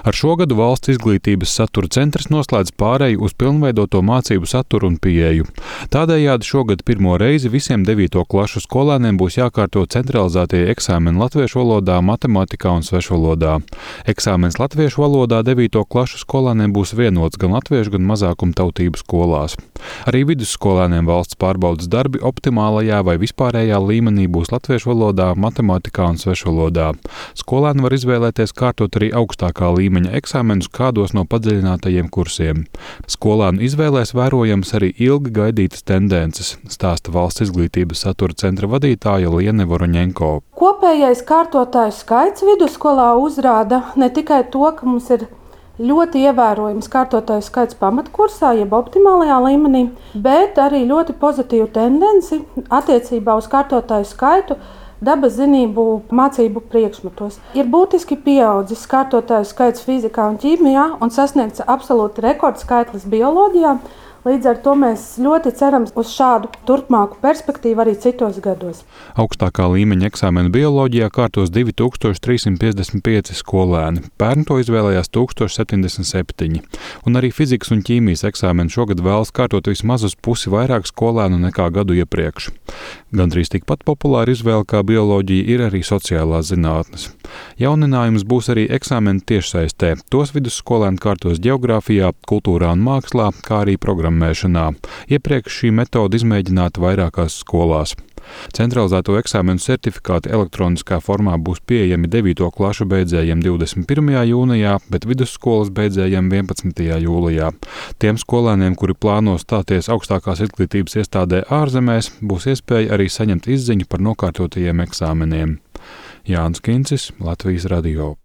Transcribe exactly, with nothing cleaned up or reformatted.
Ar šo gadu Valsts izglītības satura centrs noslēdz pāreju uz pilnveidoto mācību saturu un pieeju. Tādējādi šogad pirmo reizi visiem devīto klašu skolēniem būs jākārto centralizētie eksāmeni latviešu valodā, matemātikā un svešvalodā. Eksāmens latviešu valodā devīto klašu skolēniem būs vienots gan latviešu, gan mazākumtautību skolās. Arī vidusskolēniem valsts pārbaudes darbi optimālajā vai vispārējā līmenī būs latviešu valodā, matemātikā un svešvalodā. Skolēni var izvēlēties kārtot arī augstākā līmeņa eksāmenus kādos no padziļinātajiem kursiem. Skolēnu izvēlēs vērojams arī ilgi gaidītas tendences, stāsta Valsts izglītības satura centra vadītāja Liene Voroņenko. Kopējais kārtotāju skaits vidusskolā uzrāda ne tikai to, ka mums ir ļoti ievērojams kārtotāju skaits pamatkursā, jeb optimālajā līmenī, bet arī ļoti pozitīvu tendenci attiecībā uz kārtotāju skaitu dabas zinību mācību priekšmetos. Ir būtiski pieaudzis kārtotāju skaits fizikā un ķīmijā un sasniegts absolūti rekordskaitlis bioloģijā. Līdz ar to mēs ļoti ceram uz šādu turpmāku perspektīvu arī citos gados. Augstākā līmeņa eksāmenu bioloģijā kārtos divi tūkstoši trīs simti piecdesmit pieci skolēni. Pērn to izvēlējās tūkstoš septiņdesmit septiņi. Un arī fizikas un ķīmijas eksāmenu šogad vēlas kārtot vismaz uz pusi vairāk skolēnu nekā gadu iepriekš. Gandrīz tikpat populāra izvēle kā bioloģija ir arī sociālās zinātnes. Jauninājums būs arī eksāmeni tiešsaistē. Tos vidusskolēni kārtos ģeogrāfijā, kultūrā un mākslā, kā arī programmēšanā. Iepriekš šī metode izmēģināta vairākās skolās. Centralizēto eksāmenu certifikāti elektroniskā formā būs pieejami devīto klašu beidzējiem divdesmit pirmajā jūnijā, bet vidusskolas beidzējiem vienpadsmitajā jūlijā. Tiem skolēniem, kuri plāno stāties augstākās izglītības iestādē ārzemēs, būs iespēja arī saņemt izziņu par nokārtotajiem eksāmeniem. Jānis Kincis, Latvijas radio.